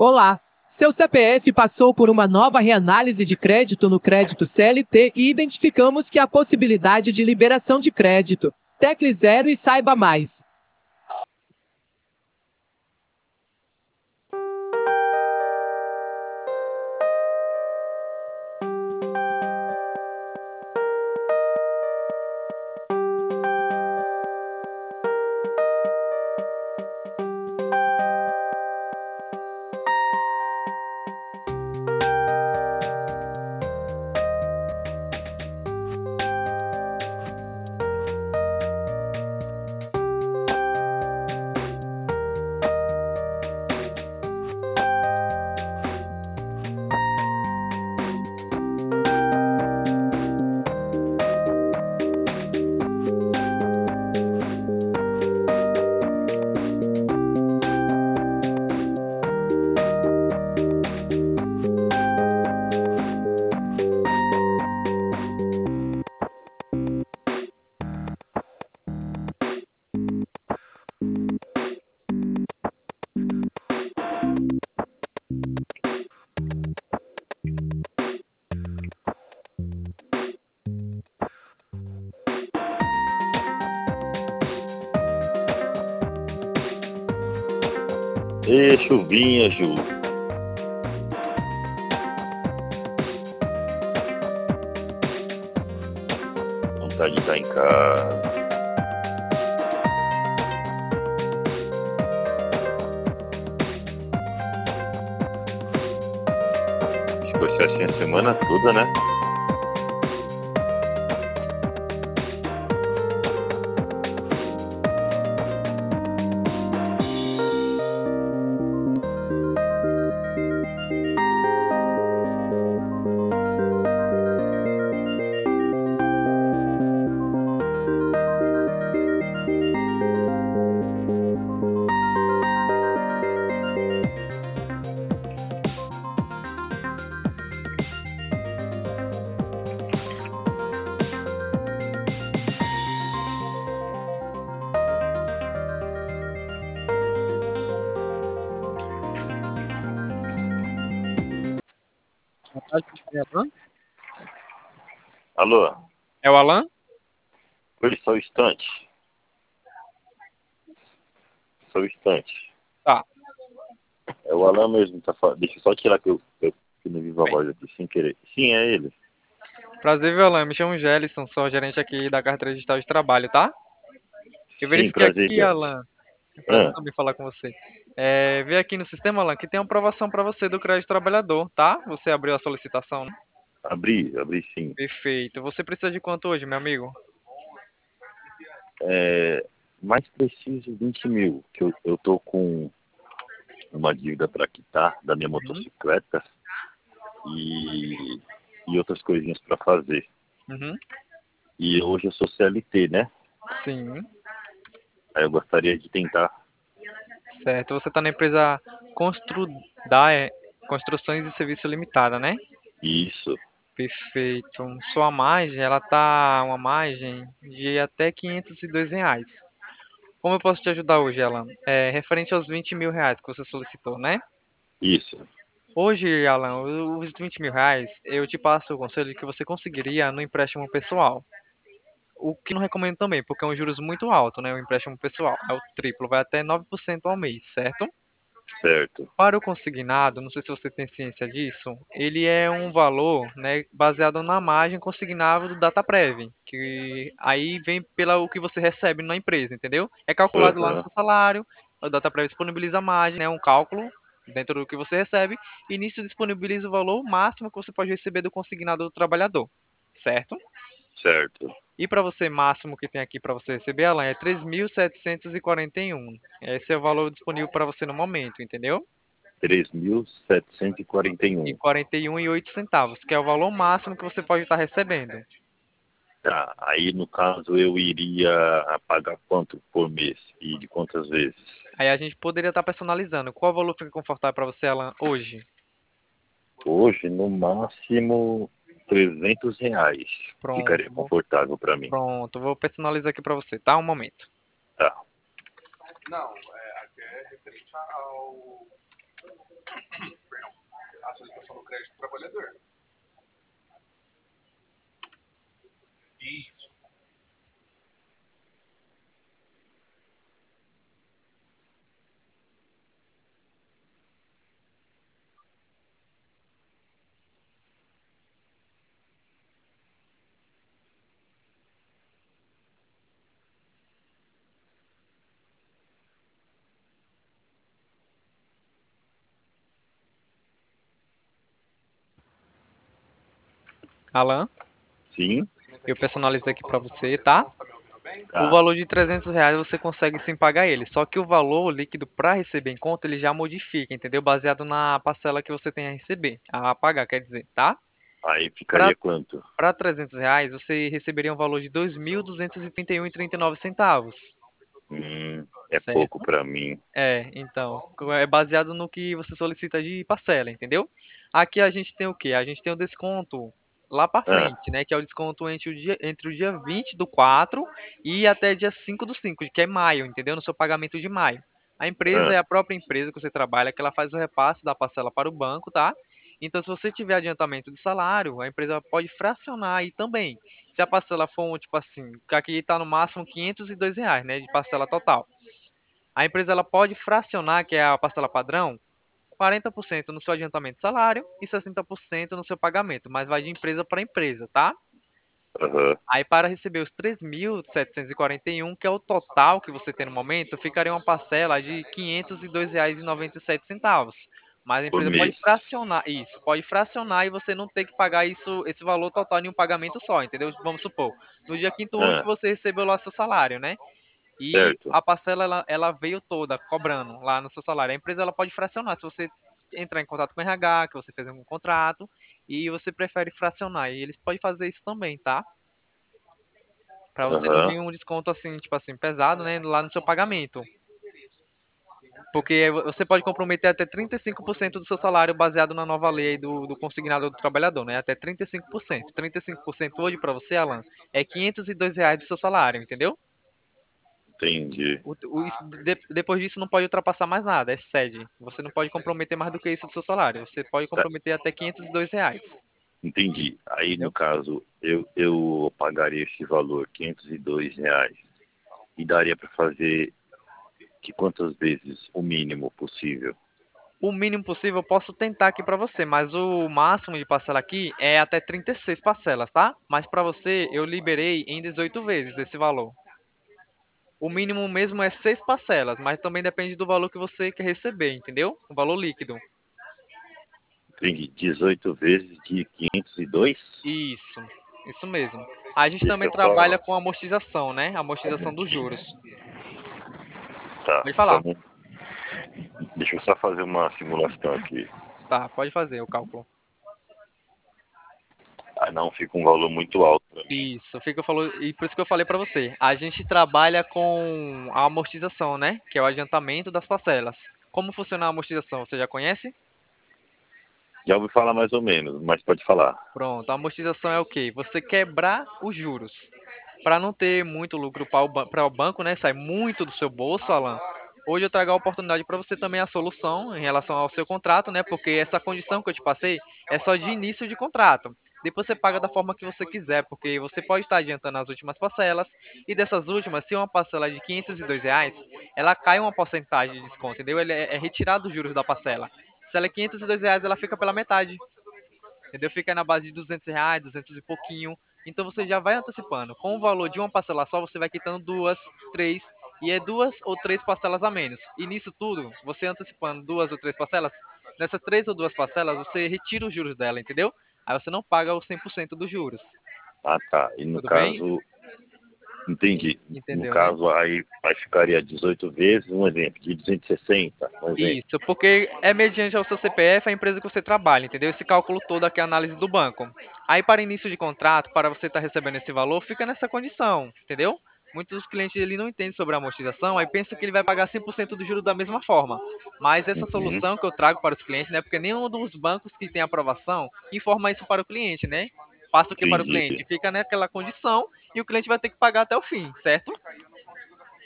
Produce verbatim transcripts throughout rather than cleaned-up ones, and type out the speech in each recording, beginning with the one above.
Olá! Seu C P F passou por uma nova reanálise de crédito no crédito C L T e identificamos que há possibilidade de liberação de crédito. Tecle zero e saiba mais. Ê, chuvinha, Ju. Vontade de estar em casa. Ficou assim a semana toda, né? Alô? É o Alan? Oi, só um instante. Só um instante. Tá. É o Alan mesmo, tá falando. Deixa eu só tirar que eu, eu, eu não vivo a Bem. voz aqui sem querer. Sim, é ele. Prazer, viu, Alan? Me chamo Gelson, sou gerente aqui da carteira digital de trabalho, tá? Eu Sim, verifiquei prazer, aqui, Jeff. Alan. É um prazer Ah, também falar com você. É, vi aqui no sistema, Alan, que tem uma aprovação para você do crédito trabalhador, tá? Você abriu a solicitação, né? abri, abri sim. Perfeito. Você precisa de quanto hoje, meu amigo? É, mais preciso vinte mil, que eu, eu tô com uma dívida para quitar da minha Uhum. motocicleta e, e outras coisinhas para fazer. Uhum. E hoje eu sou C L T, né? Sim. Aí eu gostaria de tentar. Certo. Você está na empresa Construdae, Construções e Serviço Limitada, né? Isso, Perfeito. Sua margem, ela tá uma margem de até quinhentos e dois reais. Como eu posso te ajudar hoje, Alan? É, referente aos vinte mil reais que você solicitou, né? isso. Hoje, Alan, os vinte mil reais, eu te passo o conselho de que você conseguiria no empréstimo pessoal. O que não recomendo também, porque é um juros muito alto, né? O empréstimo pessoal é o triplo, vai até nove por cento ao mês, certo? Certo, Para o consignado, não sei se você tem ciência disso, ele é um valor, né, baseado na margem consignável do Dataprev, que aí vem pela o que você recebe na empresa, entendeu? É calculado lá no aham, seu salário, o Dataprev disponibiliza a margem, né, um cálculo dentro do que você recebe, e nisso disponibiliza o valor máximo que você pode receber do consignado do trabalhador, certo? certo. E para você, máximo que tem aqui para você receber, Alan, é três mil setecentos e quarenta e um. Esse é o valor disponível para você no momento, entendeu? três mil setecentos e quarenta e E um. quarenta e um e oito centavos, que é o valor máximo que você pode estar recebendo. Tá, aí no caso eu iria pagar quanto por mês e de quantas vezes? Aí a gente poderia estar personalizando. Qual valor fica confortável para você, Alan, hoje? Hoje, no máximo, trezentos reais Pronto, ficaria vou, confortável para mim. pronto, vou personalizar aqui para você, tá? Um momento. Tá, Alan, Sim? eu personalizei aqui para você, tá? O Tá. valor de trezentos reais você consegue sim pagar ele, só que o valor líquido para receber em conta ele já modifica, entendeu? Baseado na parcela que você tem a receber, a pagar, quer dizer, tá? Aí Para ficaria quanto? para trezentos reais você receberia um valor de dois mil duzentos e trinta e um e trinta e nove centavos, Hum, é pouco certo? para mim. É, então, é baseado no que você solicita de parcela, entendeu? Aqui a gente tem o quê? A gente tem o desconto lá para Ah, frente, né? Que é o desconto entre o dia, entre o dia vinte do quatro e até dia cinco do cinco, que é maio, entendeu? No seu pagamento de maio. A empresa ah, é a própria empresa que você trabalha, que ela faz o repasse da parcela para o banco, tá? Então, se você tiver adiantamento de salário, a empresa pode fracionar aí também. Se a parcela for, tipo assim, que aqui está no máximo quinhentos e dois reais, né? De parcela total. A empresa ela pode fracionar, que é a parcela padrão, quarenta por cento no seu adiantamento de salário e sessenta por cento no seu pagamento, mas vai de empresa para empresa, tá? aham, Aí para receber os três mil setecentos e quarenta e um, que é o total que você tem no momento, ficaria uma parcela de quinhentos e dois reais e noventa e sete centavos. Mas a por empresa pode mês. fracionar isso, pode fracionar e você não ter que pagar isso, esse valor total em um pagamento só, entendeu? Vamos supor, no dia quinto útil Ah, você recebeu lá seu salário, né? E certo. a parcela ela, ela veio toda cobrando lá no seu salário. A empresa ela pode fracionar se você entrar em contato com o R H, que você fez um contrato e você prefere fracionar. E eles podem fazer isso também, tá? Para você não Aham, vir um desconto assim, tipo assim, pesado, né, lá no seu pagamento. Porque você pode comprometer até trinta e cinco por cento do seu salário baseado na nova lei do, do consignado do trabalhador, né? Até trinta e cinco por cento. trinta e cinco por cento hoje para você, Alan, é quinhentos e dois reais do seu salário, entendeu? entendi. O, o, isso- de- depois disso não pode ultrapassar mais nada, excede. Você não pode comprometer mais do que isso do seu salário. Você pode Tá, comprometer até quinhentos e dois reais, entendi. Aí, no entendeu? caso, eu, eu pagaria esse valor, quinhentos e dois reais, e daria para fazer que quantas vezes o mínimo possível? O mínimo possível eu posso tentar aqui para você, mas o máximo de parcela aqui é até trinta e seis parcelas, tá? Mas para você eu liberei em dezoito vezes esse valor. O mínimo mesmo é seis parcelas, mas também depende do valor que você quer receber, entendeu? O valor líquido. Entendi. dezoito vezes de quinhentos e dois? Isso, isso mesmo. A gente Deixa também eu só. trabalha com amortização, né? Amortização dos juros. Tá, Pode só falar. um- deixa eu só fazer uma simulação aqui. Tá, pode fazer o cálculo. Ah, não, fica um valor muito alto para mim. Isso, fica falou, e por isso que eu falei para você. A gente trabalha com a amortização, né? Que é o adiantamento das parcelas. Como funciona a amortização? Você já conhece? Já ouvi falar mais ou menos, mas pode falar. Pronto, a amortização é o quê? Você quebrar os juros. Para não ter muito lucro para o, ban- para o banco, né? Sai muito do seu bolso, Alan. Hoje eu trago a oportunidade para você também a solução em relação ao seu contrato, né? Porque essa condição que eu te passei é só de início de contrato. Depois você paga da forma que você quiser, porque você pode estar adiantando as últimas parcelas e dessas últimas, se uma parcela é de quinhentos e dois reais, ela cai uma porcentagem de desconto, entendeu? Ele é é retirado os juros da parcela. Se ela é quinhentos e dois reais, ela fica pela metade. Entendeu? Fica na base de duzentos reais, duzentos e pouquinho. Então você já vai antecipando. Com o valor de uma parcela só, você vai quitando duas, três, e é duas ou três parcelas a menos. E nisso tudo, você antecipando duas ou três parcelas, nessas três ou duas parcelas, você retira os juros dela, entendeu? Aí você não paga os cem por cento dos juros. Ah, tá. E no Tudo bem? caso, entendi. No Entendeu, né? caso, aí, aí ficaria dezoito vezes, um exemplo, de duzentos e sessenta, um exemplo. Isso, porque é mediante ao seu C P F a empresa que você trabalha, entendeu? Esse cálculo todo aqui é a análise do banco. Aí, para início de contrato, para você estar recebendo esse valor, fica nessa condição, entendeu? Muitos dos clientes ele não entendem sobre a amortização, aí pensa que ele vai pagar cem por cento do juro da mesma forma. Mas essa Uhum, solução que eu trago para os clientes, né? Porque nenhum dos bancos que tem aprovação informa isso para o cliente, né? Passa o que para o entendi. cliente? Fica naquela condição e o cliente vai ter que pagar até o fim, certo?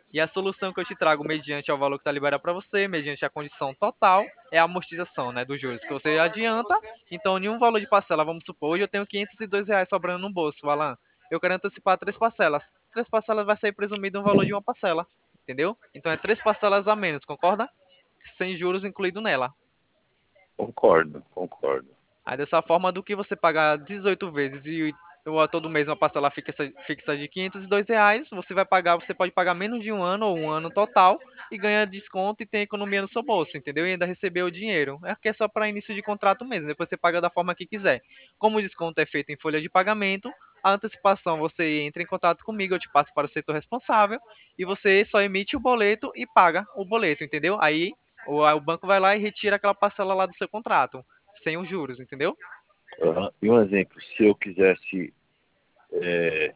E a solução que eu te trago mediante ao valor que está liberado para você, mediante a condição total, é a amortização, né, dos juros, que você adianta. Então, nenhum valor de parcela, vamos supor, hoje eu tenho quinhentos e dois reais sobrando no bolso, Alan. Eu quero antecipar três parcelas. Três parcelas vai sair presumido um valor de uma parcela, entendeu? Então, é três parcelas a menos, concorda? Sem juros incluído nela. Concordo, concordo. Aí dessa forma, do que você pagar dezoito vezes e ou a todo mês uma parcela fixa, fixa de quinhentos e dois reais, você vai pagar, você pode pagar menos de um ano ou um ano total e ganha desconto e tem economia no seu bolso, entendeu? E ainda receber o dinheiro. É que é só para início de contrato mesmo, depois você paga da forma que quiser. Como o desconto é feito em folha de pagamento, a antecipação você entra em contato comigo, eu te passo para o setor responsável e você só emite o boleto e paga o boleto, entendeu? Aí o, o banco vai lá e retira aquela parcela lá do seu contrato sem os juros, entendeu? Uhum. E um exemplo, se eu quisesse, é,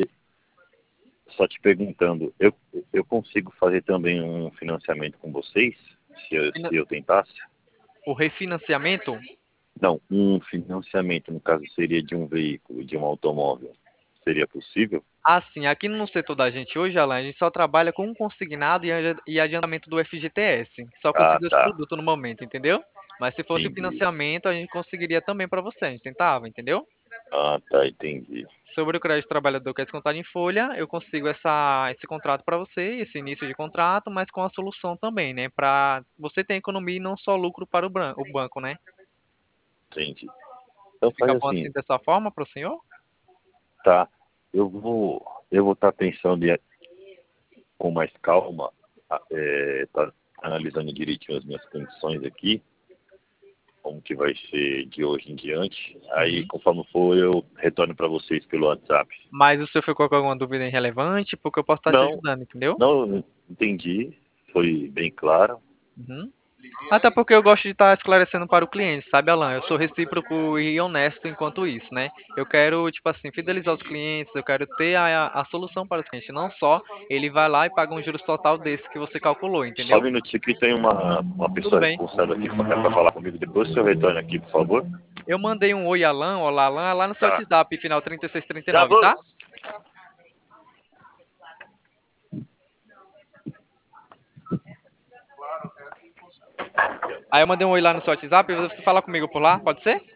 só te perguntando, eu, eu consigo fazer também um financiamento com vocês, se eu, se eu tentasse? O refinanciamento? Não, um financiamento, no caso, seria de um veículo, de um automóvel. Seria possível? Assim, aqui no setor da gente hoje, Alan, a gente só trabalha com um consignado e adi- e adiantamento do F G T S. Só com esses Ah, dois tá. produtos no momento, entendeu? Mas se fosse Entendi. financiamento, a gente conseguiria também para você, a gente tentava, entendeu? Ah, tá, entendi. Sobre o crédito trabalhador que é descontado em folha, eu consigo essa, esse contrato para você, esse início de contrato, mas com a solução também, né? Para você ter economia e não só lucro para o, bran- o banco, né? Entendi. Então faz Fica bom assim assim, dessa forma para o senhor? tá? Eu vou, eu vou estar pensando em, com mais calma, é, tá analisando direitinho as minhas condições aqui, como que vai ser de hoje em diante. Aí, Uhum. conforme for, eu retorno para vocês pelo WhatsApp. Mas o senhor ficou com alguma dúvida irrelevante? Porque eu posso estar te Não, ajudando, entendeu? não entendi, foi bem claro. Uhum. Até porque eu gosto de estar esclarecendo para o cliente, sabe, Alan? Eu sou recíproco e honesto enquanto isso, né? Eu quero, tipo assim, fidelizar os clientes, eu quero ter a, a solução para os clientes, não só ele vai lá e paga um juros total desse que você calculou, Só um entendeu? minutinho que tem uma, uma Tudo pessoa bem. responsável aqui para falar comigo. Depois o senhor retorna aqui, por favor. Eu mandei um oi, Alan, olá, Alan, lá no seu Tá. WhatsApp, final trinta e seis trinta e Já nove, vou. tá? Aí eu mandei um oi lá no seu WhatsApp e você fala comigo por lá, pode ser?